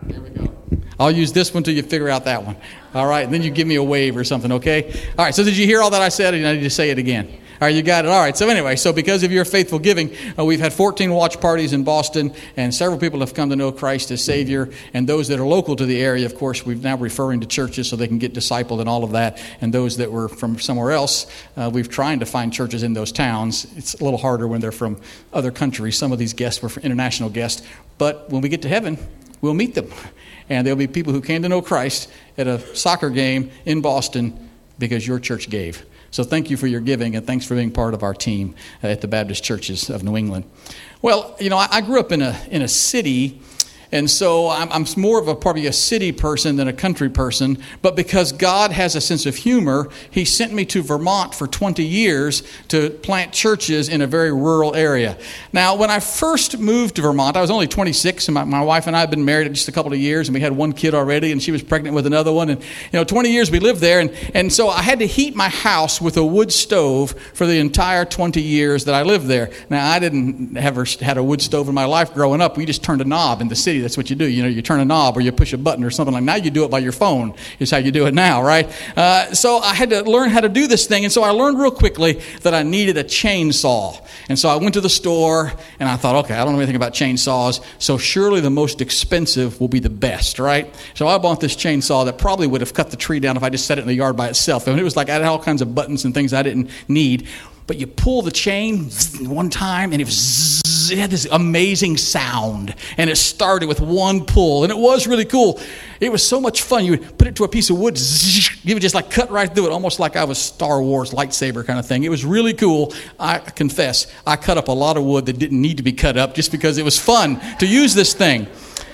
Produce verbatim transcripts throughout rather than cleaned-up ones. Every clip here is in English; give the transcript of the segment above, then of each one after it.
There we go. I'll use this one till you figure out that one. All right, and then you give me a wave or something, okay? All right, so did you hear all that I said, or do I need to say it again? All right, you got it. All right, so anyway, so because of your faithful giving, uh, we've had fourteen watch parties in Boston, and several people have come to know Christ as Savior. And those that are local to the area, of course, we're now referring to churches so they can get discipled and all of that. And those that were from somewhere else, uh, we've trying to find churches in those towns. It's a little harder when they're from other countries. Some of these guests were international guests. But when we get to heaven, we'll meet them. And there'll be people who came to know Christ at a soccer game in Boston because your church gave. So thank you for your giving, and thanks for being part of our team at the Baptist Churches of New England. Well, you know, I, I grew up in a in a city, and so I'm, I'm more of a probably a city person than a country person. But because God has a sense of humor, He sent me to Vermont for twenty years to plant churches in a very rural area. Now, when I first moved to Vermont, I was only twenty-six, and my, my wife and I had been married just a couple of years, and we had one kid already, and she was pregnant with another one. And, you know, twenty years we lived there, and, and so I had to heat my house with a wood stove for the entire twenty years that I lived there. Now, I didn't ever had a wood stove in my life growing up. We just turned a knob in the city. That's what you do. You know, you turn a knob or you push a button or something like that. Now you do it by your phone is how you do it now, right? Uh, so I had to learn how to do this thing. And so I learned real quickly that I needed a chainsaw. And so I went to the store and I thought, okay, I don't know anything about chainsaws. So surely the most expensive will be the best, right? So I bought this chainsaw that probably would have cut the tree down if I just set it in the yard by itself. And it was like I had all kinds of buttons and things I didn't need. But you pull the chain one time, and it was it had this amazing sound. And it started with one pull, and it was really cool. It was so much fun. You would put it to a piece of wood, you would just like cut right through it, almost like I was Star Wars lightsaber kind of thing. It was really cool. I confess, I cut up a lot of wood that didn't need to be cut up just because it was fun to use this thing.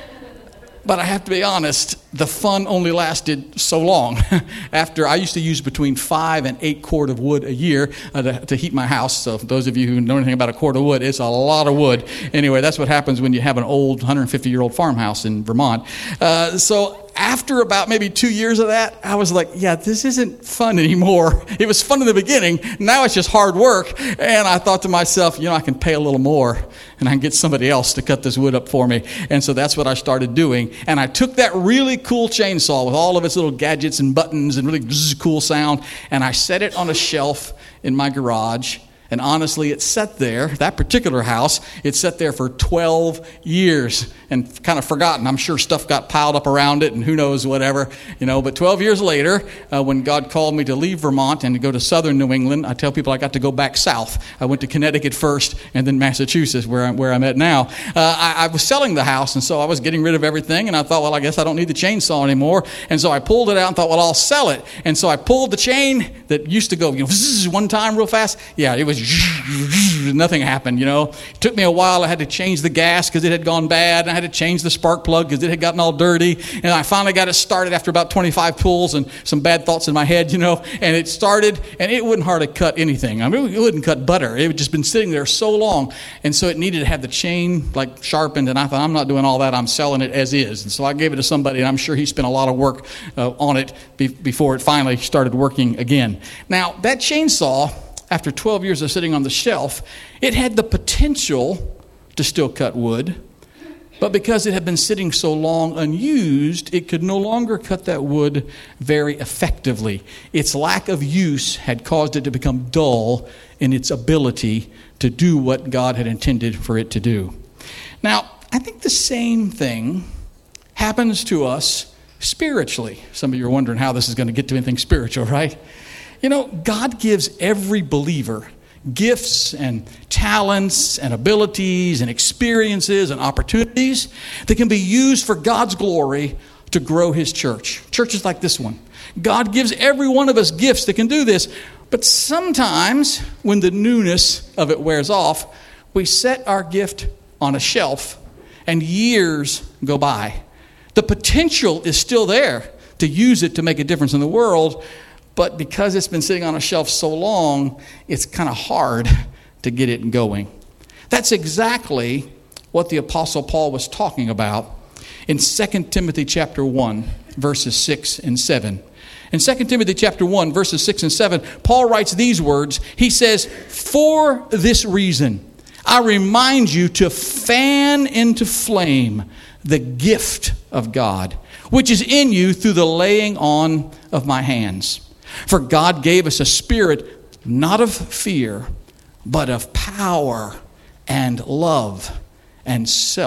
But I have to be honest, the fun only lasted so long. After I used to use between five and eight cord of wood a year uh, to, to heat my house. So for those of you who know anything about a cord of wood, it's a lot of wood. Anyway, that's what happens when you have an old one hundred fifty year old farmhouse in Vermont. Uh, so after about maybe two years of that, I was like, yeah, this isn't fun anymore. It was fun in the beginning. Now it's just hard work. And I thought to myself, you know, I can pay a little more and I can get somebody else to cut this wood up for me. And so that's what I started doing. And I took that really cool chainsaw with all of its little gadgets and buttons and really cool sound, and I set it on a shelf in my garage. And honestly, it sat there, that particular house, it sat there for twelve years and kind of forgotten. I'm sure stuff got piled up around it and who knows, whatever, you know. But twelve years later, uh, when God called me to leave Vermont and to go to southern New England, I tell people I got to go back south. I went to Connecticut first and then Massachusetts, where I'm, where I'm at now. Uh, I, I was selling the house, and so I was getting rid of everything. And I thought, well, I guess I don't need the chainsaw anymore. And so I pulled it out and thought, well, I'll sell it. And so I pulled the chain that used to go, you know, one time real fast. Yeah, it was nothing happened, you know. It took me a while. I had to change the gas because it had gone bad. And I had to change the spark plug because it had gotten all dirty. And I finally got it started after about twenty-five pulls and some bad thoughts in my head, you know. And it started, and it wouldn't hardly cut anything. I mean, it wouldn't cut butter. It had just been sitting there so long. And so it needed to have the chain, like, sharpened. And I thought, I'm not doing all that. I'm selling it as is. And so I gave it to somebody, and I'm sure he spent a lot of work uh, on it be- before it finally started working again. Now, that chainsaw, after twelve years of sitting on the shelf, it had the potential to still cut wood, but because it had been sitting so long unused, it could no longer cut that wood very effectively. Its lack of use had caused it to become dull in its ability to do what God had intended for it to do. Now, I think the same thing happens to us spiritually. Some of you are wondering how this is going to get to anything spiritual, right? You know, God gives every believer gifts and talents and abilities and experiences and opportunities that can be used for God's glory to grow His church. Churches like this one. God gives every one of us gifts that can do this. But sometimes when the newness of it wears off, we set our gift on a shelf and years go by. The potential is still there to use it to make a difference in the world. But because it's been sitting on a shelf so long, it's kind of hard to get it going. That's exactly what the Apostle Paul was talking about in Second Timothy chapter one, verses six and seven. In Second Timothy chapter one, verses six and seven, Paul writes these words. He says, "For this reason, I remind you to fan into flame the gift of God, which is in you through the laying on of my hands. For God gave us a spirit not of fear, but of power and love and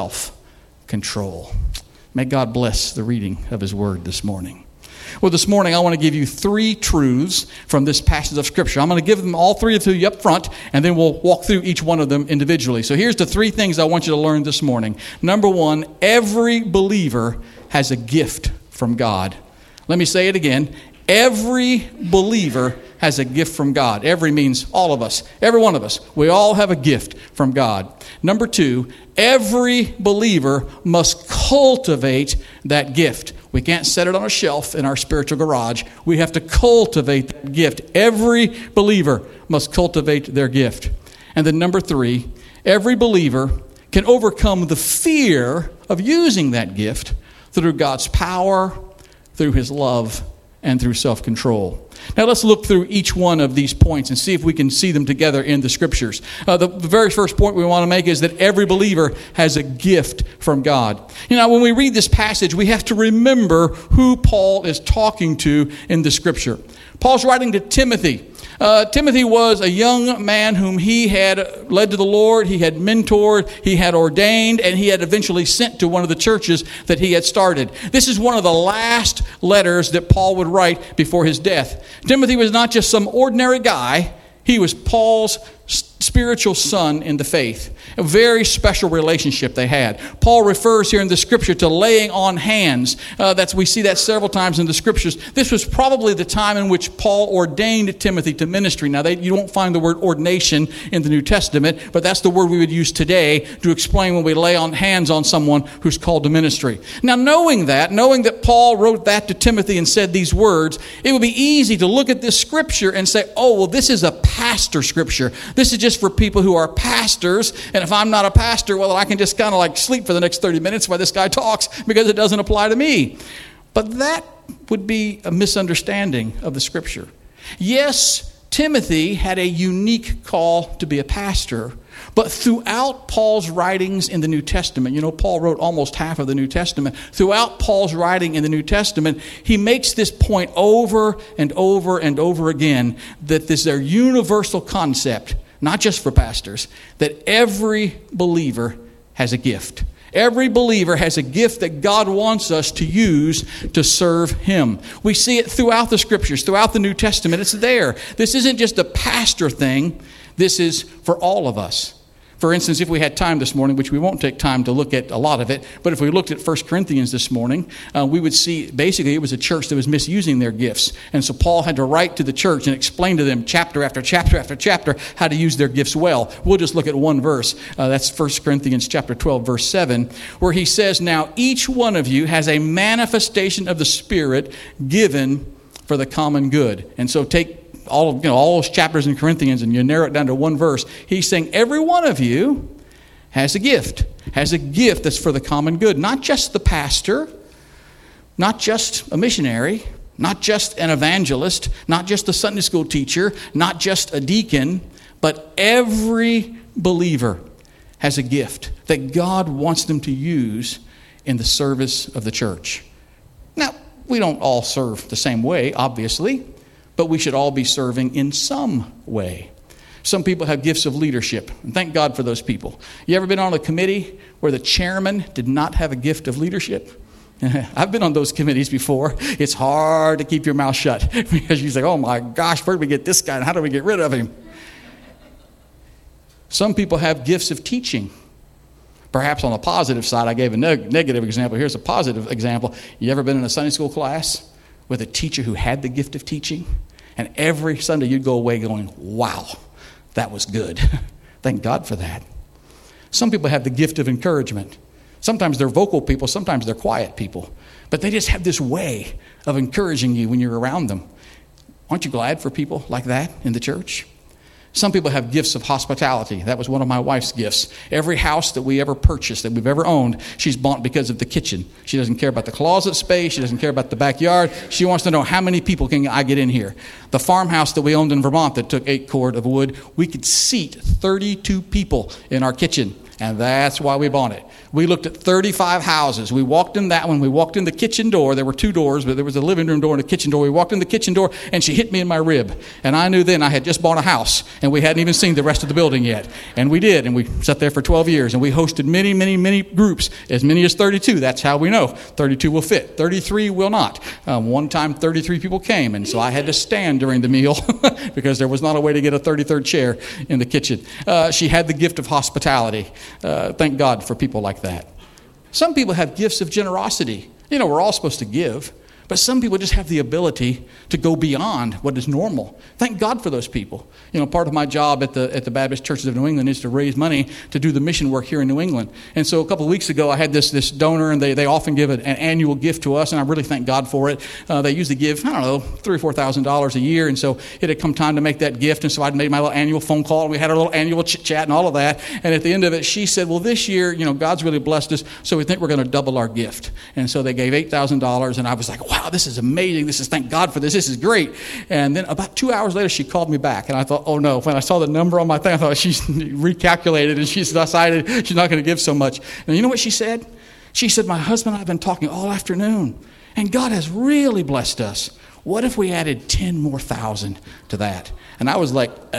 self-control. May God bless the reading of his word this morning. Well, this morning I want to give you three truths from this passage of Scripture. I'm going to give them all three to you up front, and then we'll walk through each one of them individually. So here's the three things I want you to learn this morning. Number one, every believer has a gift from God. Let me say it again. Every believer has a gift from God. Every means all of us. Every one of us. We all have a gift from God. Number two, every believer must cultivate that gift. We can't set it on a shelf in our spiritual garage. We have to cultivate that gift. Every believer must cultivate their gift. And then number three, every believer can overcome the fear of using that gift through God's power, through his love, and through self-control. Now let's look through each one of these points and see if we can see them together in the Scriptures. Uh, the, the very first point we want to make is that every believer has a gift from God. You know, when we read this passage, we have to remember who Paul is talking to in the Scripture. Paul's writing to Timothy. Uh, Timothy was a young man whom he had led to the Lord, he had mentored, he had ordained, and he had eventually sent to one of the churches that he had started. This is one of the last letters that Paul would write before his death. Timothy was not just some ordinary guy, he was Paul's spiritual son in the faith. A very special relationship they had. Paul refers here in the Scripture to laying on hands. Uh, that's we see that several times in the Scriptures. This was probably the time in which Paul ordained Timothy to ministry. Now, they, you won't find the word ordination in the New Testament, but that's the word we would use today to explain when we lay on hands on someone who's called to ministry. Now, knowing that, knowing that Paul wrote that to Timothy and said these words, it would be easy to look at this Scripture and say, oh, well, this is a pastor Scripture. This is just for people who are pastors, and if I'm not a pastor, well, I can just kind of like sleep for the next thirty minutes while this guy talks because it doesn't apply to me. But that would be a misunderstanding of the Scripture. Yes, Timothy had a unique call to be a pastor, but throughout Paul's writings in the New Testament, you know, Paul wrote almost half of the New Testament. Throughout Paul's writing in the New Testament, he makes this point over and over and over again that this is a universal concept, not just for pastors, that every believer has a gift. Every believer has a gift that God wants us to use to serve him. We see it throughout the Scriptures, throughout the New Testament. It's there. This isn't just a pastor thing. This is for all of us. For instance, if we had time this morning, which we won't take time to look at a lot of it, but if we looked at First Corinthians this morning, uh, we would see basically it was a church that was misusing their gifts. And so Paul had to write to the church and explain to them chapter after chapter after chapter how to use their gifts well. We'll just look at one verse. Uh, that's First Corinthians chapter twelve, verse seven, where he says, now each one of you has a manifestation of the Spirit given for the common good. And so take all you know all those chapters in Corinthians and you narrow it down to one verse. He's saying every one of you has a gift, has a gift that's for the common good. Not just the pastor, not just a missionary, not just an evangelist, not just a Sunday school teacher, not just a deacon, but every believer has a gift that God wants them to use in the service of the church. Now, we don't all serve the same way, obviously, but we should all be serving in some way. Some people have gifts of leadership, and thank God for those people. You ever been on a committee where the chairman did not have a gift of leadership? I've been on those committees before. It's hard to keep your mouth shut because you say, oh my gosh, where do we get this guy and how do we get rid of him? Some people have gifts of teaching. Perhaps on the positive side, I gave a neg- negative example. Here's a positive example. You ever been in a Sunday school class with a teacher who had the gift of teaching? And every Sunday you'd go away going, wow, that was good. Thank God for that. Some people have the gift of encouragement. Sometimes they're vocal people, sometimes they're quiet people. But they just have this way of encouraging you when you're around them. Aren't you glad for people like that in the church? Some people have gifts of hospitality. That was one of my wife's gifts. Every house that we ever purchased, that we've ever owned, she's bought because of the kitchen. She doesn't care about the closet space. She doesn't care about the backyard. She wants to know, how many people can I get in here? The farmhouse that we owned in Vermont that took eight cord of wood, we could seat thirty-two people in our kitchen. And that's why we bought it. We looked at thirty-five houses. We walked in that one. We walked in the kitchen door. There were two doors, but there was a living room door and a kitchen door. We walked in the kitchen door, and she hit me in my rib. And I knew then I had just bought a house, and we hadn't even seen the rest of the building yet. And we did, and we sat there for twelve years, and we hosted many, many, many groups, as many as thirty-two. That's how we know. thirty-two will fit. thirty-three will not. Um, one time, thirty-three people came, and so I had to stand during the meal because there was not a way to get a thirty-third chair in the kitchen. Uh, she had the gift of hospitality. Uh, thank God for people like that. Some people have gifts of generosity. You know, we're all supposed to give, but some people just have the ability to go beyond what is normal. Thank God for those people. You know, part of my job at the at the Baptist Churches of New England is to raise money to do the mission work here in New England. And so a couple of weeks ago, I had this this donor, and they, they often give an, an annual gift to us, and I really thank God for it. Uh, they usually give, I don't know, three or four thousand dollars a year, and so it had come time to make that gift, and so I'd made my little annual phone call, and we had our little annual chit chat and all of that. And at the end of it, she said, "Well, this year, you know, God's really blessed us, so we think we're going to double our gift." And so they gave eight thousand dollars, and I was like, "Wow, this is amazing. This is, thank God for this. This is great." And then about two hours later, she called me back. And I thought, oh no, when I saw the number on my thing, I thought she's recalculated and she's decided she's not going to give so much. And you know what she said? She said, "My husband and I have been talking all afternoon, and God has really blessed us. What if we added ten more thousand to that?" And I was like, uh,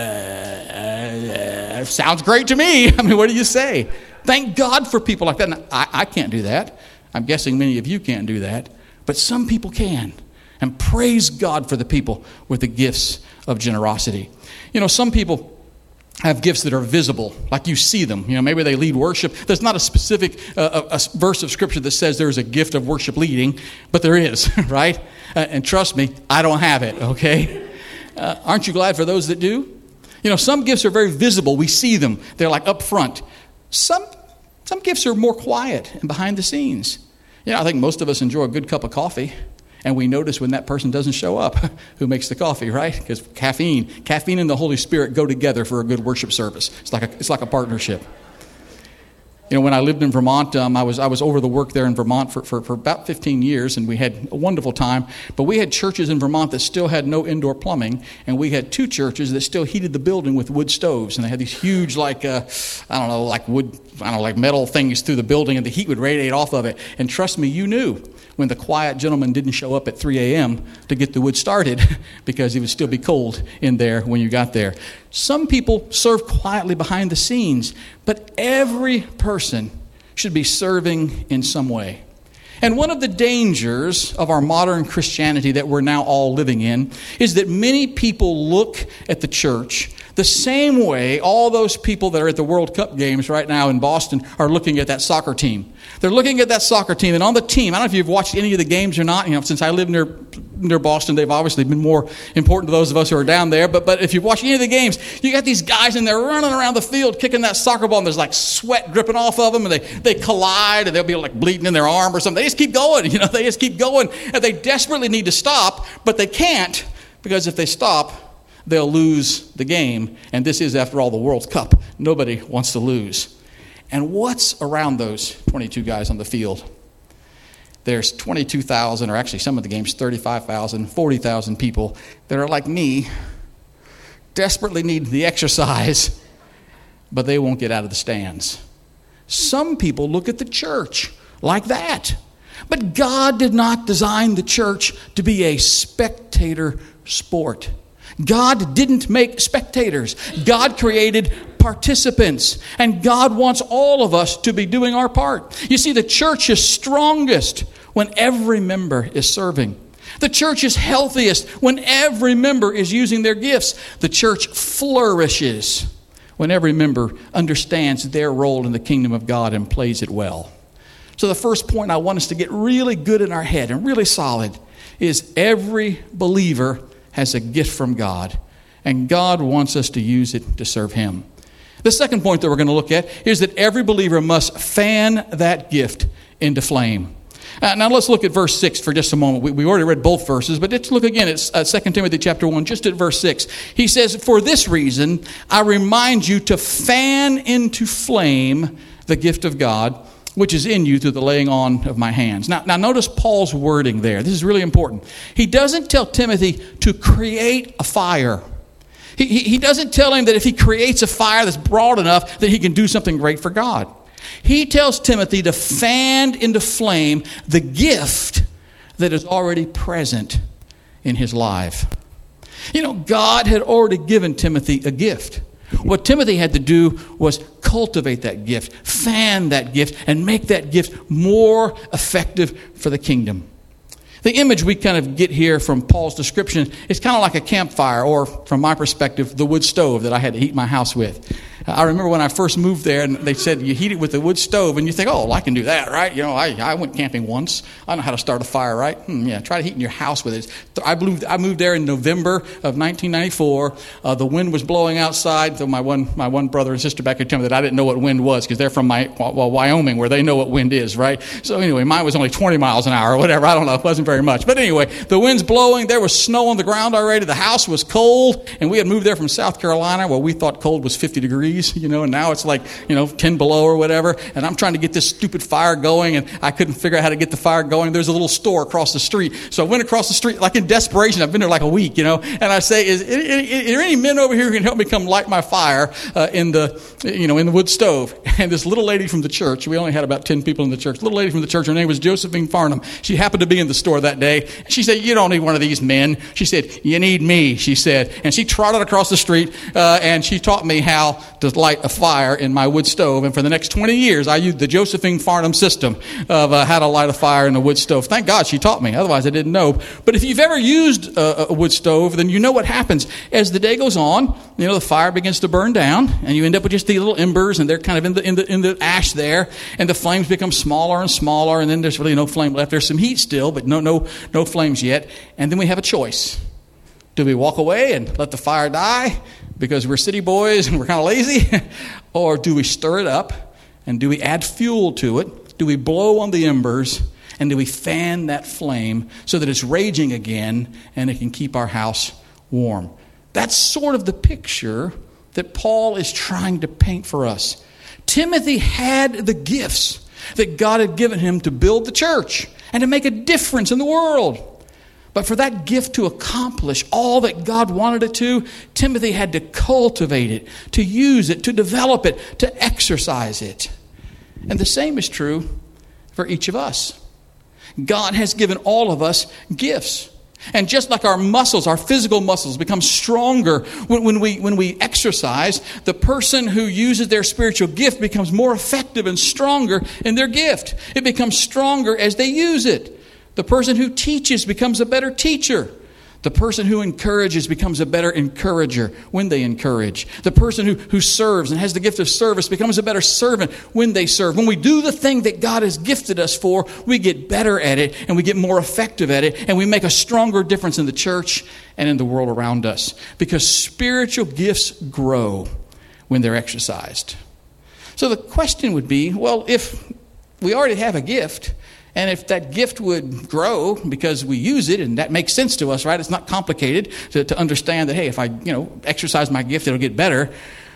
uh, sounds great to me. I mean, what do you say? Thank God for people like that. And I, I can't do that. I'm guessing many of you can't do that. But some people can. And praise God for the people with the gifts of generosity. You know, some people have gifts that are visible, like you see them. You know, maybe they lead worship. There's not a specific uh, a, a verse of Scripture that says there's a gift of worship leading, but there is, right? Uh, and trust me, I don't have it, okay? Uh, aren't you glad for those that do? You know, some gifts are very visible. We see them. They're like up front. Some, some gifts are more quiet and behind the scenes. You know, I think most of us enjoy a good cup of coffee, and we notice when that person doesn't show up who makes the coffee, right? Because caffeine, caffeine and the Holy Spirit go together for a good worship service. It's like a, it's like a partnership. You know, when I lived in Vermont, um, I was I was over the work there in Vermont for, for, for about fifteen years, and we had a wonderful time. But we had churches in Vermont that still had no indoor plumbing, and we had two churches that still heated the building with wood stoves, and they had these huge, like uh, I don't know, like wood, I don't know, like metal things through the building, and the heat would radiate off of it. And trust me, you knew when the quiet gentleman didn't show up at three a.m. to get the wood started because it would still be cold in there when you got there. Some people serve quietly behind the scenes, but every person should be serving in some way. And one of the dangers of our modern Christianity that we're now all living in is that many people look at the church the same way all those people that are at the World Cup games right now in Boston are looking at that soccer team. They're looking at that soccer team, and on the team, I don't know if you've watched any of the games or not. You know, since I live near near Boston, they've obviously been more important to those of us who are down there. But but if you've watched any of the games, you got these guys and they're running around the field kicking that soccer ball, and there's like sweat dripping off of them, and they, they collide, and they'll be like bleeding in their arm or something. They just keep going, you know, they just keep going, and they desperately need to stop, but they can't, because if they stop, they'll lose the game. And this is, after all, the World Cup. Nobody wants to lose. And what's around those twenty-two guys on the field? There's twenty-two thousand, or actually some of the games, thirty-five thousand, forty thousand people that are like me, desperately need the exercise, but they won't get out of the stands. Some people look at the church like that. But God did not design the church to be a spectator sport. God didn't make spectators. God created participants. And God wants all of us to be doing our part. You see, the church is strongest when every member is serving. The church is healthiest when every member is using their gifts. The church flourishes when every member understands their role in the kingdom of God and plays it well. So the first point I want us to get really good in our head and really solid is every believer has a gift from God, and God wants us to use it to serve Him. The second point that we're going to look at is that every believer must fan that gift into flame. Uh, now let's look at verse six for just a moment. We, we already read both verses, but let's look again at uh, Second Timothy chapter one, just at verse six. He says, "For this reason, I remind you to fan into flame the gift of God, which is in you through the laying on of my hands." Now, now notice Paul's wording there. This is really important. He doesn't tell Timothy to create a fire. He, he, he doesn't tell him that if he creates a fire that's broad enough that he can do something great for God. He tells Timothy to fan into flame the gift that is already present in his life. You know, God had already given Timothy a gift. What Timothy had to do was cultivate that gift, fan that gift, and make that gift more effective for the kingdom. The image we kind of get here from Paul's description is kind of like a campfire, or from my perspective, the wood stove that I had to heat my house with. I remember when I first moved there, and they said you heat it with a wood stove, and you think, oh, well, I can do that, right? You know, I, I went camping once. I know how to start a fire, right? Hmm, yeah, try to heat in your house with it. I moved, I moved there in November of nineteen ninety-four. Uh, the wind was blowing outside. So my one my one brother and sister back here told me that I didn't know what wind was because they're from my, well, Wyoming, where they know what wind is, right? So anyway, mine was only twenty miles an hour or whatever. I don't know. It wasn't very much. But anyway, the wind's blowing. There was snow on the ground already. The house was cold. And we had moved there from South Carolina where we thought cold was fifty degrees, you know, and now it's like, you know, ten below or whatever. And I'm trying to get this stupid fire going, and I couldn't figure out how to get the fire going. There's a little store across the street. So I went across the street like in desperation. I've been there like a week, you know, and I say, is, is, is there any men over here who can help me come light my fire uh, in the, you know, in the wood stove? And this little lady from the church, we only had about ten people in the church, little lady from the church, her name was Josephine Farnham. She happened to be in the store that day. She said, you don't need one of these men. She said, you need me, she said. And she trotted across the street, uh, and she taught me how to light a fire in my wood stove. And for the next twenty years, I used the Josephine Farnham system of uh, how to light a fire in a wood stove. Thank God she taught me. Otherwise, I didn't know. But if you've ever used a, a wood stove, then you know what happens. As the day goes on, you know, the fire begins to burn down, and you end up with just these little embers, and they're kind of in the in the in the ash there, and the flames become smaller and smaller, and then there's really no flame left. There's some heat still, but no no no flames yet. And then we have a choice. Do we walk away and let the fire die because we're city boys and we're kind of lazy? Or do we stir it up, and do we add fuel to it? Do we blow on the embers, and do we fan that flame so that it's raging again and it can keep our house warm? That's sort of the picture that Paul is trying to paint for us. Timothy had the gifts that God had given him to build the church and to make a difference in the world. But for that gift to accomplish all that God wanted it to, Timothy had to cultivate it, to use it, to develop it, to exercise it. And the same is true for each of us. God has given all of us gifts. And just like our muscles, our physical muscles become stronger when, when we when we exercise, the person who uses their spiritual gift becomes more effective and stronger in their gift. It becomes stronger as they use it. The person who teaches becomes a better teacher. The person who encourages becomes a better encourager when they encourage. The person who, who serves and has the gift of service becomes a better servant when they serve. When we do the thing that God has gifted us for, we get better at it, and we get more effective at it, and we make a stronger difference in the church and in the world around us. Because spiritual gifts grow when they're exercised. So the question would be, well, if we already have a gift, and if that gift would grow because we use it, and that makes sense to us, right? It's not complicated to, to understand that, hey, if I, you know, exercise my gift, it'll get better.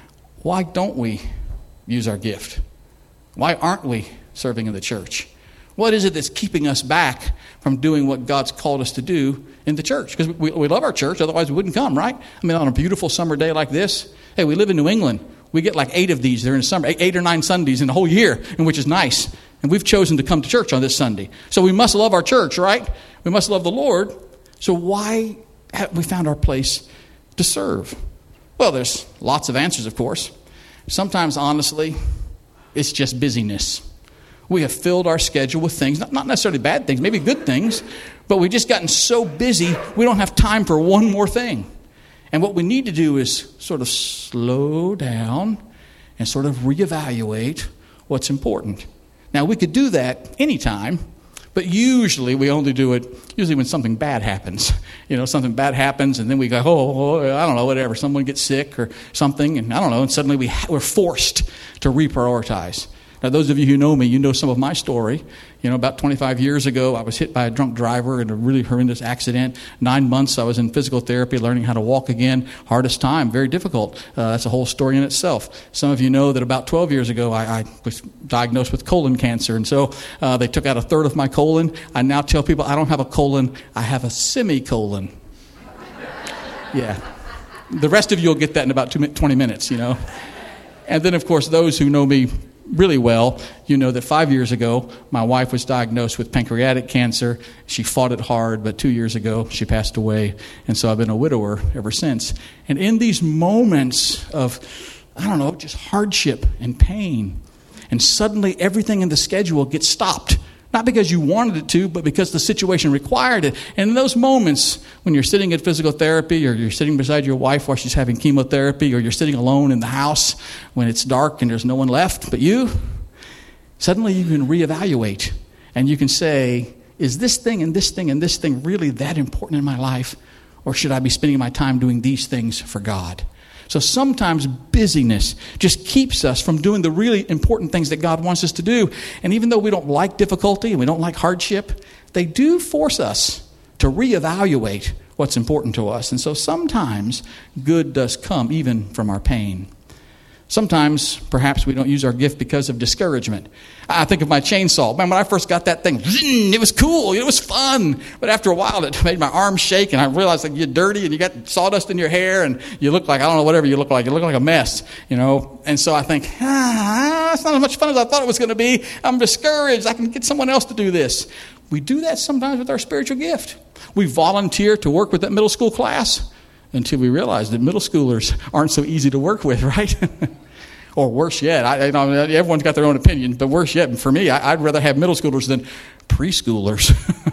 Why don't we use our gift? Why aren't we serving in the church? What is it that's keeping us back from doing what God's called us to do in the church? Because we, we love our church, otherwise we wouldn't come, right? I mean, on a beautiful summer day like this, hey, we live in New England. We get like eight of these during the summer, eight or nine Sundays in the whole year, and which is nice. And we've chosen to come to church on this Sunday. So we must love our church, right? We must love the Lord. So why have we found our place to serve? Well, there's lots of answers, of course. Sometimes, honestly, it's just busyness. We have filled our schedule with things, not, not necessarily bad things, maybe good things, but we've just gotten so busy, we don't have time for one more thing. And what we need to do is sort of slow down and sort of reevaluate what's important. Now, we could do that anytime, but usually we only do it usually when something bad happens. You know, something bad happens, and then we go, oh, oh I don't know, whatever. Someone gets sick or something, and I don't know, and suddenly we, we're forced to reprioritize. Now, those of you who know me, you know some of my story. You know, about twenty-five years ago, I was hit by a drunk driver in a really horrendous accident. Nine months I was in physical therapy, learning how to walk again. Hardest time, very difficult. Uh, that's a whole story in itself. Some of you know that about twelve years ago, I, I was diagnosed with colon cancer. And so uh, they took out a third of my colon. I now tell people I don't have a colon, I have a semicolon. Yeah. The rest of you will get that in about two, twenty minutes, you know. And then, of course, those who know me really well, you know that five years ago, my wife was diagnosed with pancreatic cancer. She fought it hard, but two years ago, she passed away. And so I've been a widower ever since. And in these moments of, I don't know, just hardship and pain, and suddenly everything in the schedule gets stopped. Not because you wanted it to, but because the situation required it. And in those moments, when you're sitting at physical therapy, or you're sitting beside your wife while she's having chemotherapy, or you're sitting alone in the house when it's dark and there's no one left but you, suddenly you can reevaluate. And you can say, is this thing and this thing and this thing really that important in my life? Or should I be spending my time doing these things for God? So sometimes busyness just keeps us from doing the really important things that God wants us to do. And even though we don't like difficulty and we don't like hardship, they do force us to reevaluate what's important to us. And so sometimes good does come even from our pain. Sometimes, perhaps, we don't use our gift because of discouragement. I think of my chainsaw. Man, when I first got that thing, it was cool. It was fun. But after a while, it made my arms shake, and I realized like, you're dirty, and you got sawdust in your hair, and you look like, I don't know, whatever you look like. You look like a mess, you know. And so I think, ah, it's not as much fun as I thought it was going to be. I'm discouraged. I can get someone else to do this. We do that sometimes with our spiritual gift. We volunteer to work with that middle school class, until we realize that middle schoolers aren't so easy to work with, right? Or worse yet, I, you know, everyone's got their own opinion, but worse yet, for me, I, I'd rather have middle schoolers than preschoolers.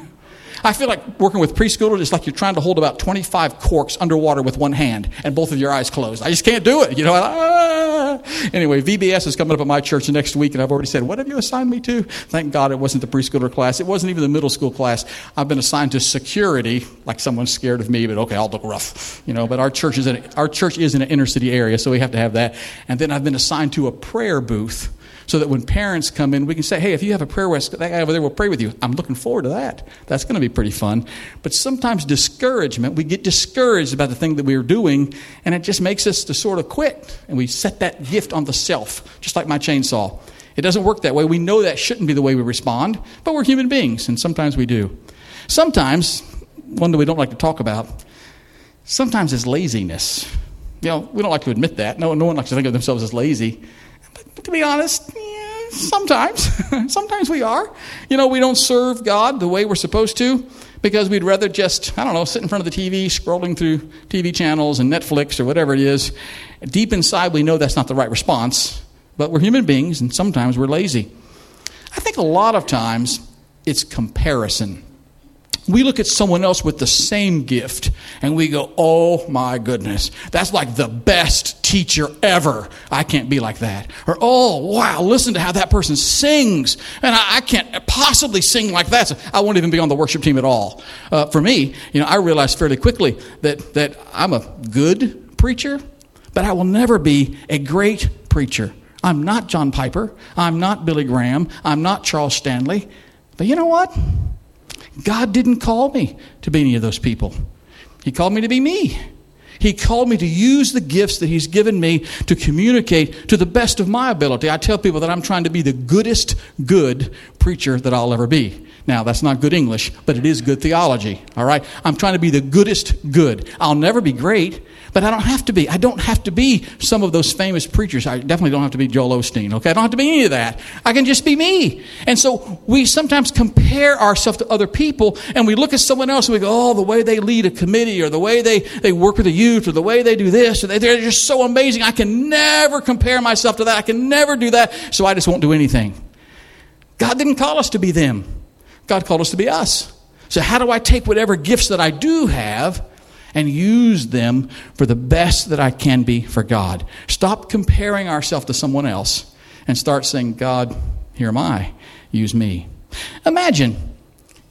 I feel like working with preschoolers is like you're trying to hold about twenty-five corks underwater with one hand and both of your eyes closed. I just can't do it, you know. Ah. Anyway, V B S is coming up at my church next week, and I've already said, what have you assigned me to? Thank God it wasn't the preschooler class. It wasn't even the middle school class. I've been assigned to security, like someone's scared of me, but okay, I'll look rough, you know. But our church is in, our church is in an inner city area, so we have to have that. And then I've been assigned to a prayer booth, so that when parents come in, we can say, hey, if you have a prayer request, that guy over there will pray with you. I'm looking forward to that. That's going to be pretty fun. But sometimes discouragement, we get discouraged about the thing that we're doing, and it just makes us to sort of quit. And we set that gift on the shelf, just like my chainsaw. It doesn't work that way. We know that shouldn't be the way we respond, but we're human beings, and sometimes we do. Sometimes, one that we don't like to talk about, sometimes is laziness. You know, we don't like to admit that. No, no one likes to think of themselves as lazy. But to be honest, yeah, sometimes, sometimes we are. You know, we don't serve God the way we're supposed to because we'd rather just, I don't know, sit in front of the T V, scrolling through T V channels and Netflix or whatever it is. Deep inside, we know that's not the right response, but we're human beings and sometimes we're lazy. I think a lot of times it's comparison. We look at someone else with the same gift and we go, oh my goodness, that's like the best teacher ever. I can't be like that. Or, oh wow, listen to how that person sings. And I, I can't possibly sing like that. So I won't even be on the worship team at all. Uh, for me, you know, I realized fairly quickly that, that I'm a good preacher, but I will never be a great preacher. I'm not John Piper. I'm not Billy Graham. I'm not Charles Stanley. But you know what? God didn't call me to be any of those people. He called me to be me. He called me to use the gifts that He's given me to communicate to the best of my ability. I tell people that I'm trying to be the goodest good preacher that I'll ever be. Now, that's not good English, but it is good theology. All right? I'm trying to be the goodest good. I'll never be great, but I don't have to be. I don't have to be some of those famous preachers. I definitely don't have to be Joel Osteen, okay? I don't have to be any of that. I can just be me. And so we sometimes compare ourselves to other people, and we look at someone else and we go, oh, the way they lead a committee, or the way they, they work with the youth, or the way they do this, or they, they're just so amazing. I can never compare myself to that. I can never do that, so I just won't do anything. God didn't call us to be them. God called us to be us. So how do I take whatever gifts that I do have and use them for the best that I can be for God? Stop comparing ourselves to someone else and start saying, God, here am I. Use me. Imagine,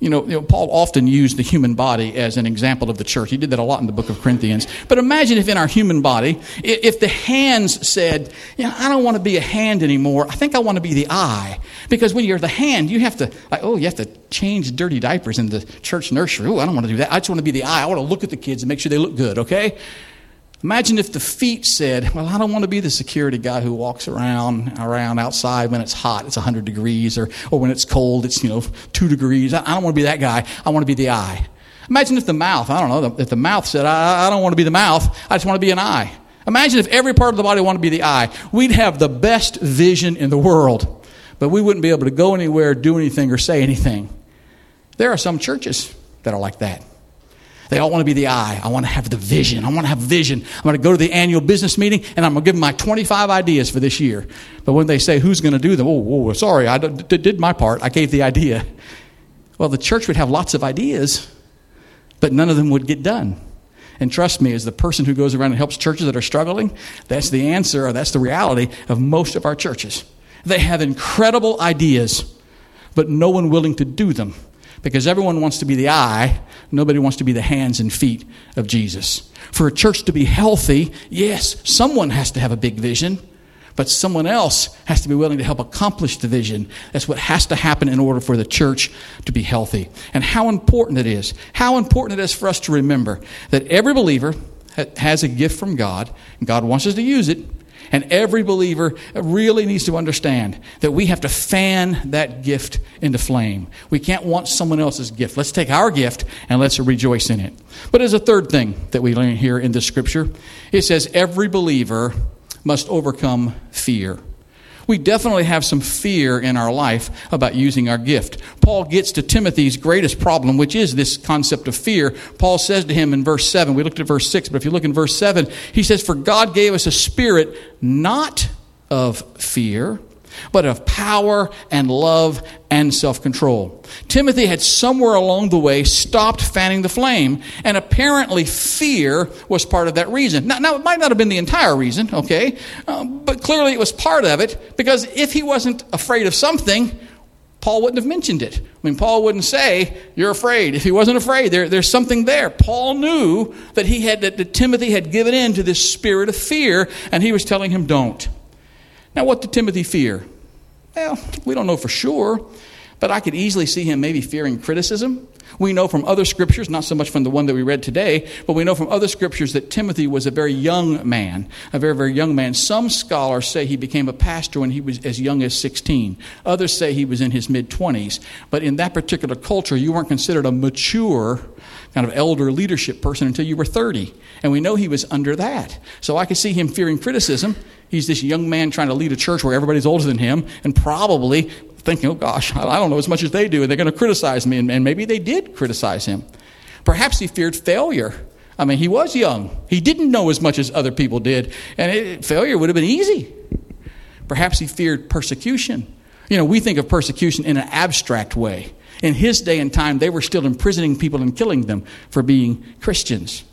You know, you know, Paul often used the human body as an example of the church. He did that a lot in the book of Corinthians. But imagine if in our human body, if the hands said, you know, I don't want to be a hand anymore. I think I want to be the eye. Because when you're the hand, you have to, like, oh, you have to change dirty diapers in the church nursery. Oh, I don't want to do that. I just want to be the eye. I want to look at the kids and make sure they look good, okay? Imagine if the feet said, well, I don't want to be the security guy who walks around around outside when it's hot, it's one hundred degrees, or, or when it's cold, it's, you know, two degrees. I, I don't want to be that guy. I want to be the eye. Imagine if the mouth, I don't know, if the mouth said, I, I don't want to be the mouth, I just want to be an eye. Imagine if every part of the body wanted to be the eye. We'd have the best vision in the world, but we wouldn't be able to go anywhere, do anything, or say anything. There are some churches that are like that. They all want to be the eye. I want to have the vision. I want to have vision. I'm going to go to the annual business meeting, and I'm going to give them my twenty-five ideas for this year. But when they say, who's going to do them? Oh, oh sorry, I d- did my part. I gave the idea. Well, the church would have lots of ideas, but none of them would get done. And trust me, as the person who goes around and helps churches that are struggling, that's the answer, or that's the reality of most of our churches. They have incredible ideas, but no one willing to do them. Because everyone wants to be the eye, nobody wants to be the hands and feet of Jesus. For a church to be healthy, yes, someone has to have a big vision, but someone else has to be willing to help accomplish the vision. That's what has to happen in order for the church to be healthy. And how important it is, how important it is for us to remember that every believer has a gift from God, and God wants us to use it. And every believer really needs to understand that we have to fan that gift into flame. We can't want someone else's gift. Let's take our gift and let's rejoice in it. But there's a third thing that we learn here in this scripture. It says every believer must overcome fear. We definitely have some fear in our life about using our gift. Paul gets to Timothy's greatest problem, which is this concept of fear. Paul says to him in verse seven, we looked at verse six, but if you look in verse seven, he says, for God gave us a spirit not of fear, but of power and love and self-control. Timothy had somewhere along the way stopped fanning the flame, and apparently fear was part of that reason. Now, now it might not have been the entire reason, okay, um, but clearly it was part of it, because if he wasn't afraid of something, Paul wouldn't have mentioned it. I mean, Paul wouldn't say, you're afraid. If he wasn't afraid, there, there's something there. Paul knew that he had that, that Timothy had given in to this spirit of fear, and he was telling him, don't. Now, what did Timothy fear? Well, we don't know for sure, but I could easily see him maybe fearing criticism. We know from other scriptures, not so much from the one that we read today, but we know from other scriptures that Timothy was a very young man, a very, very young man. Some scholars say he became a pastor when he was as young as sixteen. Others say he was in his mid-twenties. But in that particular culture, you weren't considered a mature kind of elder leadership person until you were thirty. And we know he was under that. So I could see him fearing criticism. He's this young man trying to lead a church where everybody's older than him, and probably thinking, oh gosh, I don't know as much as they do, and they're going to criticize me. And, and maybe they did criticize him. Perhaps he feared failure. I mean, he was young. He didn't know as much as other people did, and it, failure would have been easy. Perhaps he feared persecution. You know, we think of persecution in an abstract way. In his day and time, they were still imprisoning people and killing them for being Christians.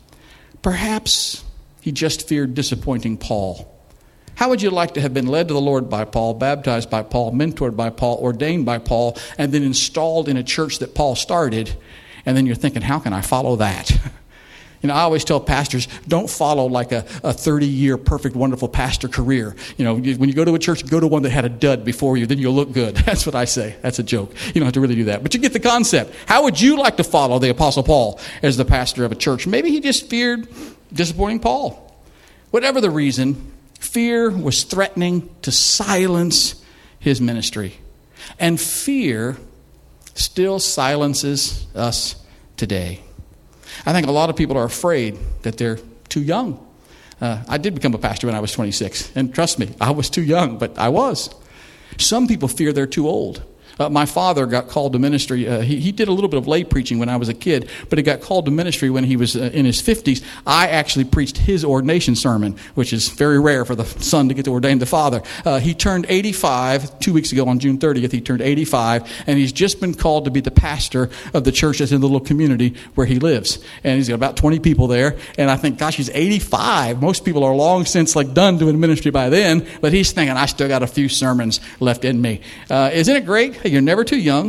Perhaps he just feared disappointing Paul. How would you like to have been led to the Lord by Paul, baptized by Paul, mentored by Paul, ordained by Paul, and then installed in a church that Paul started, and then you're thinking, how can I follow that? You know, I always tell pastors, don't follow like a, a thirty-year perfect, wonderful pastor career. You know, when you go to a church, go to one that had a dud before you, then you'll look good. That's what I say. That's a joke. You don't have to really do that. But you get the concept. How would you like to follow the Apostle Paul as the pastor of a church? Maybe he just feared disappointing Paul. Whatever the reason, fear was threatening to silence his ministry. And fear still silences us today. I think a lot of people are afraid that they're too young. Uh, I did become a pastor when I was twenty-six. And trust me, I was too young, but I was. Some people fear they're too old. Uh, my father got called to ministry. Uh, he, he did a little bit of lay preaching when I was a kid, but he got called to ministry when he was uh, in his fifties. I actually preached his ordination sermon, which is very rare for the son to get to ordain the father. Uh, he turned eighty-five two weeks ago on June thirtieth. He turned eighty-five, and he's just been called to be the pastor of the church that's in the little community where he lives. And he's got about twenty people there. And I think, gosh, he's eighty-five. Most people are long since like done doing ministry by then, but he's thinking, I still got a few sermons left in me. Uh, isn't it great? You're never too young.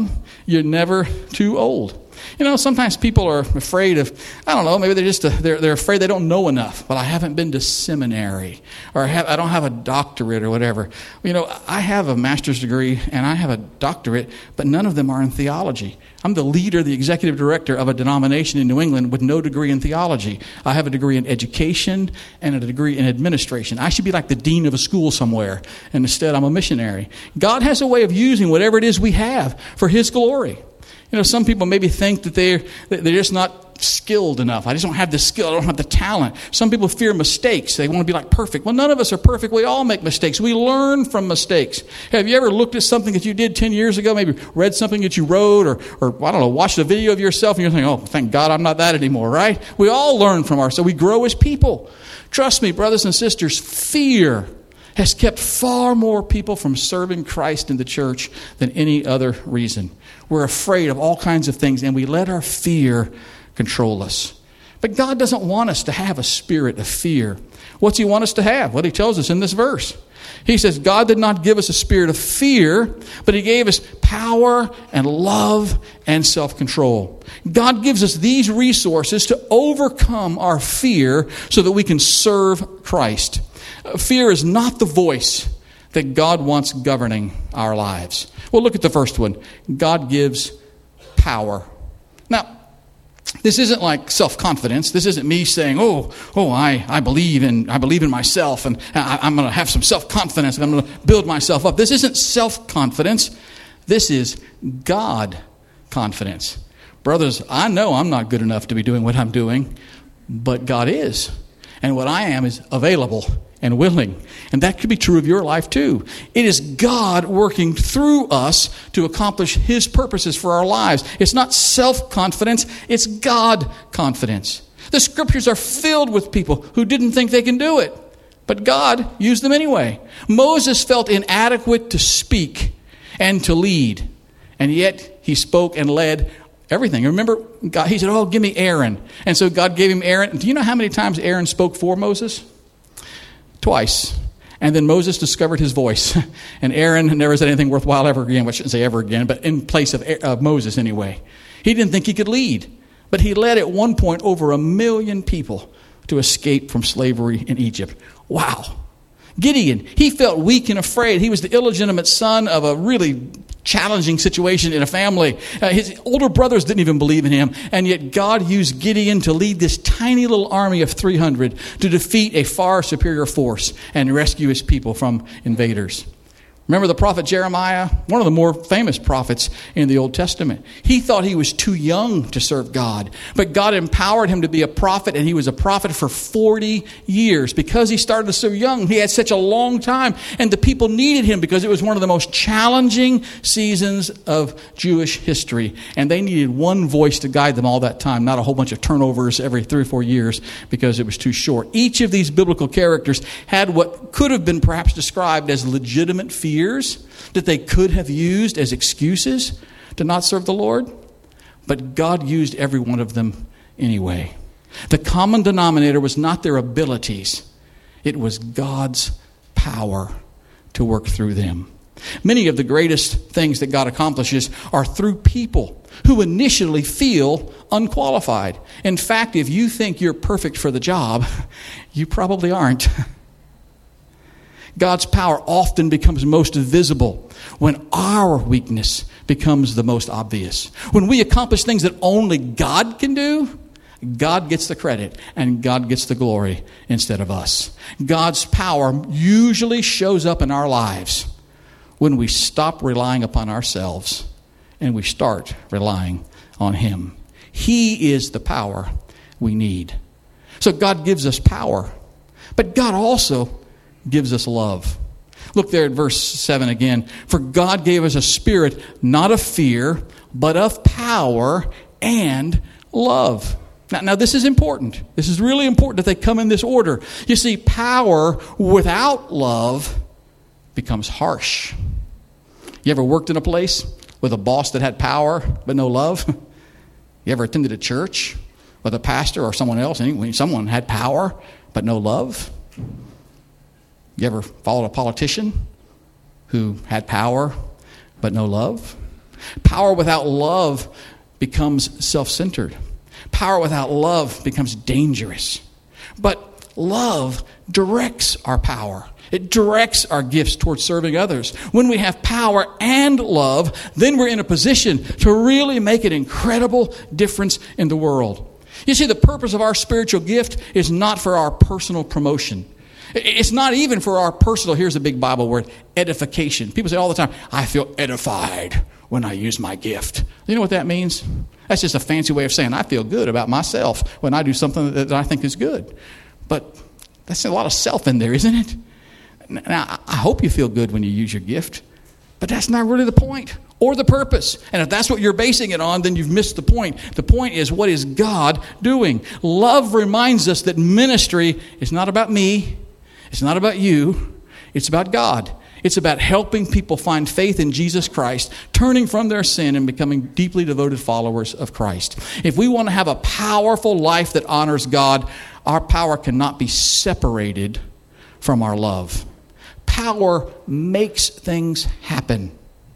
You're never too old. You know, sometimes people are afraid of, I don't know, maybe they're just, a, they're, they're afraid they don't know enough. Well, I haven't been to seminary, or I, have, I don't have a doctorate or whatever. You know, I have a master's degree and I have a doctorate, but none of them are in theology. I'm the leader, the executive director of a denomination in New England with no degree in theology. I have a degree in education and a degree in administration. I should be like the dean of a school somewhere, and instead I'm a missionary. God has a way of using whatever it is we have for His glory. You know, some people maybe think that they're, they're just not skilled enough. I just don't have the skill. I don't have the talent. Some people fear mistakes. They want to be like perfect. Well, none of us are perfect. We all make mistakes. We learn from mistakes. Have you ever looked at something that you did ten years ago, maybe read something that you wrote, or, or I don't know, watched a video of yourself, and you're thinking, oh, thank God I'm not that anymore, right? We all learn from ourselves. We grow as people. Trust me, brothers and sisters, fear has kept far more people from serving Christ in the church than any other reason. We're afraid of all kinds of things, and we let our fear control us. But God doesn't want us to have a spirit of fear. What's He want us to have? What He tells us in this verse. He says, God did not give us a spirit of fear, but He gave us power and love and self-control. God gives us these resources to overcome our fear so that we can serve Christ. Fear is not the voice that God wants governing our lives. Well, look at the first one. God gives power. Now, this isn't like self-confidence. This isn't me saying, oh, oh, I, I believe in I believe in myself, and I, I'm going to have some self-confidence, and I'm going to build myself up. This isn't self-confidence. This is God confidence. Brothers, I know I'm not good enough to be doing what I'm doing, but God is. And what I am is available and willing. And that could be true of your life too. It is God working through us to accomplish His purposes for our lives. It's not self-confidence, it's God confidence. The scriptures are filled with people who didn't think they can do it, but God used them anyway. Moses felt inadequate to speak and to lead, and yet he spoke and led everything. Remember, God, he said, oh, give me Aaron. And so God gave him Aaron. Do you know how many times Aaron spoke for Moses? Twice. And then Moses discovered his voice. And Aaron never said anything worthwhile ever again. Well, I shouldn't say ever again, but in place of, of Moses anyway. He didn't think he could lead. But he led at one point over a million people to escape from slavery in Egypt. Wow. Gideon, he felt weak and afraid. He was the illegitimate son of a really challenging situation in a family. Uh, his older brothers didn't even believe in him, and yet God used Gideon to lead this tiny little army of three hundred to defeat a far superior force and rescue his people from invaders. Remember the prophet Jeremiah? One of the more famous prophets in the Old Testament. He thought he was too young to serve God, but God empowered him to be a prophet, and he was a prophet for forty years. Because he started so young, he had such a long time, and the people needed him because it was one of the most challenging seasons of Jewish history, and they needed one voice to guide them all that time, not a whole bunch of turnovers every three or four years because it was too short. Each of these biblical characters had what could have been perhaps described as legitimate fears that they could have used as excuses to not serve the Lord, but God used every one of them anyway. The common denominator was not their abilities, it was God's power to work through them. Many of the greatest things that God accomplishes are through people who initially feel unqualified. In fact, if you think you're perfect for the job, you probably aren't. God's power often becomes most visible when our weakness becomes the most obvious. When we accomplish things that only God can do, God gets the credit and God gets the glory instead of us. God's power usually shows up in our lives when we stop relying upon ourselves and we start relying on Him. He is the power we need. So God gives us power, but God also gives us love. Look there at verse seven again. For God gave us a spirit not of fear, but of power and love. Now, now this is important. This is really important that they come in this order. You see, power without love becomes harsh. You ever worked in a place with a boss that had power but no love? You ever attended a church with a pastor or someone else, and someone had power but no love? You ever followed a politician who had power but no love? Power without love becomes self-centered. Power without love becomes dangerous. But love directs our power. It directs our gifts towards serving others. When we have power and love, then we're in a position to really make an incredible difference in the world. You see, the purpose of our spiritual gift is not for our personal promotion. It's not even for our personal, here's a big Bible word, edification. People say all the time, I feel edified when I use my gift. You know what that means? That's just a fancy way of saying I feel good about myself when I do something that I think is good. But that's a lot of self in there, isn't it? Now, I hope you feel good when you use your gift, but that's not really the point or the purpose. And if that's what you're basing it on, then you've missed the point. The point is, what is God doing? Love reminds us that ministry is not about me. It's not about you. It's about God. It's about helping people find faith in Jesus Christ, turning from their sin and becoming deeply devoted followers of Christ. If we want to have a powerful life that honors God, our power cannot be separated from our love. Power makes things happen.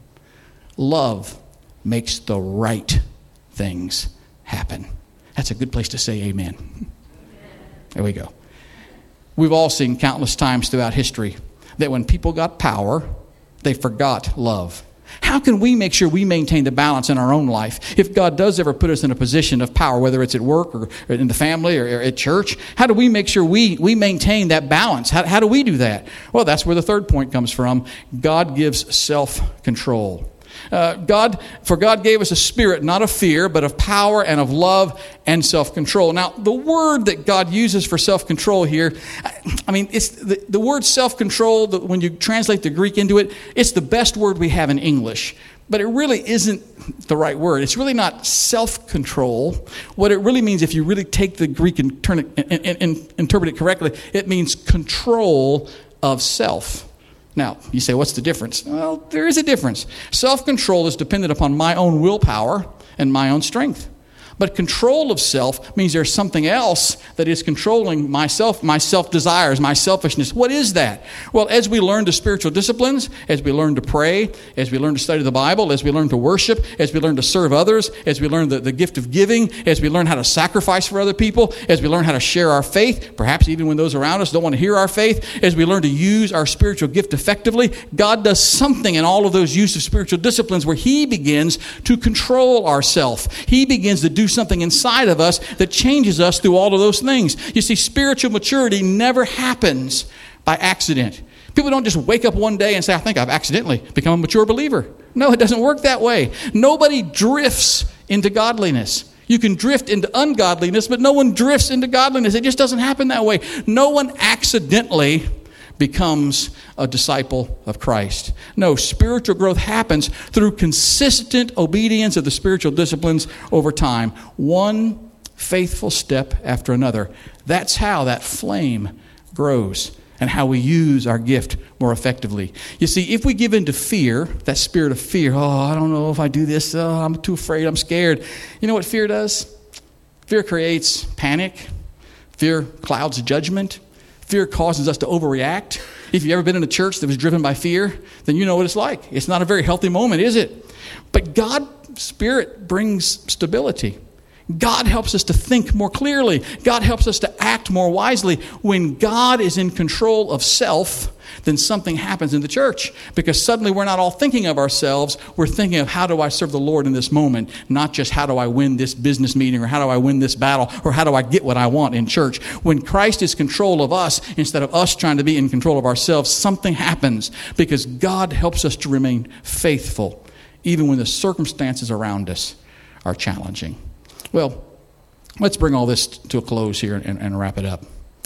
Love makes the right things happen. That's a good place to say amen. There we go. We've all seen countless times throughout history that when people got power, they forgot love. How can we make sure we maintain the balance in our own life? If God does ever put us in a position of power, whether it's at work or in the family or at church, how do we make sure we, we maintain that balance? How, how do we do that? Well, that's where the third point comes from. God gives self-control. Uh, God, for God gave us a spirit, not of fear, but of power and of love and self-control. Now, the word that God uses for self-control here, I mean, it's the, the word self-control, the, when you translate the Greek into it, it's the best word we have in English. But it really isn't the right word. It's really not self-control. What it really means, if you really take the Greek and turn it and, and, and interpret it correctly, it means control of self. Now, you say, what's the difference? Well, there is a difference. Self-control is dependent upon my own willpower and my own strength. But control of self means there's something else that is controlling myself, my self-desires, my selfishness. What is that? Well, as we learn the spiritual disciplines, as we learn to pray, as we learn to study the Bible, as we learn to worship, as we learn to serve others, as we learn the, the gift of giving, as we learn how to sacrifice for other people, as we learn how to share our faith, perhaps even when those around us don't want to hear our faith, as we learn to use our spiritual gift effectively, God does something in all of those use of spiritual disciplines where He begins to control ourself. He begins to do something inside of us that changes us through all of those things. You see, spiritual maturity never happens by accident. People don't just wake up one day and say, I think I've accidentally become a mature believer. No, it doesn't work that way. Nobody drifts into godliness. You can drift into ungodliness, but no one drifts into godliness. It just doesn't happen that way. No one accidentally becomes a disciple of Christ. No, spiritual growth happens through consistent obedience of the spiritual disciplines over time. One faithful step after another. That's how that flame grows and how we use our gift more effectively. You see, if we give in to fear, that spirit of fear, oh, I don't know if I do this, oh, I'm too afraid, I'm scared. You know what fear does? Fear creates panic. Fear clouds judgment. Fear causes us to overreact. If you've ever been in a church that was driven by fear, then you know what it's like. It's not a very healthy moment, is it? But God's Spirit brings stability. God helps us to think more clearly. God helps us to act more wisely. When God is in control of self, then something happens in the church. Because suddenly we're not all thinking of ourselves. We're thinking of how do I serve the Lord in this moment, not just how do I win this business meeting or how do I win this battle or how do I get what I want in church. When Christ is in control of us, instead of us trying to be in control of ourselves, something happens because God helps us to remain faithful even when the circumstances around us are challenging. Well, let's bring all this to a close here and, and wrap it up.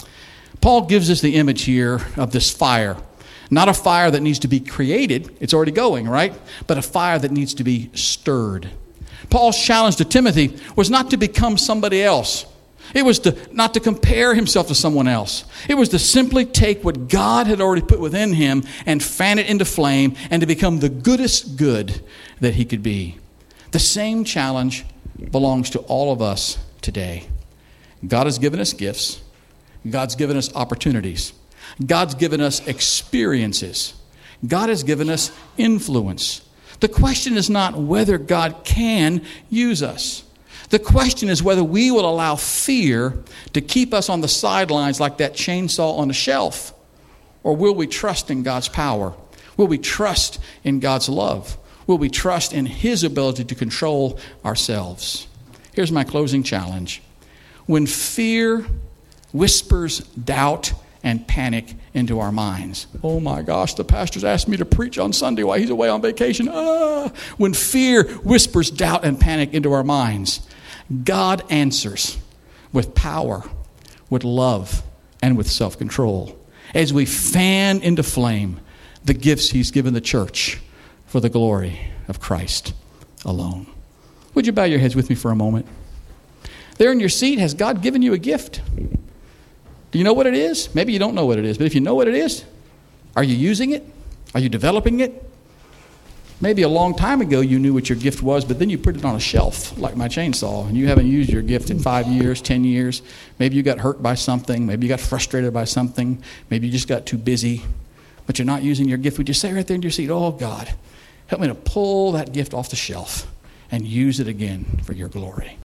Paul gives us the image here of this fire. Not a fire that needs to be created. It's already going, right? But a fire that needs to be stirred. Paul's challenge to Timothy was not to become somebody else. It was to not to compare himself to someone else. It was to simply take what God had already put within him and fan it into flame and to become the goodest good that he could be. The same challenge belongs to all of us today. God has given us gifts. God's given us opportunities. God's given us experiences. God has given us influence. The question is not whether God can use us. The question is whether we will allow fear to keep us on the sidelines like that chainsaw on the shelf. Or will we trust in God's power? Will we trust in God's love? Will we trust in His ability to control ourselves? Here's my closing challenge. When fear whispers doubt and panic into our minds. Oh my gosh, the pastor's asked me to preach on Sunday while he's away on vacation. Ah! When fear whispers doubt and panic into our minds, God answers with power, with love, and with self-control as we fan into flame the gifts He's given the church for the glory of Christ alone. Would you bow your heads with me for a moment? There in your seat, has God given you a gift? Do you know what it is? Maybe you don't know what it is, but if you know what it is, are you using it? Are you developing it? Maybe a long time ago you knew what your gift was, but then you put it on a shelf like my chainsaw, and you haven't used your gift in five years, ten years. Maybe you got hurt by something. Maybe you got frustrated by something. Maybe you just got too busy, but you're not using your gift. Would you say right there in your seat, oh God, help me to pull that gift off the shelf and use it again for your glory.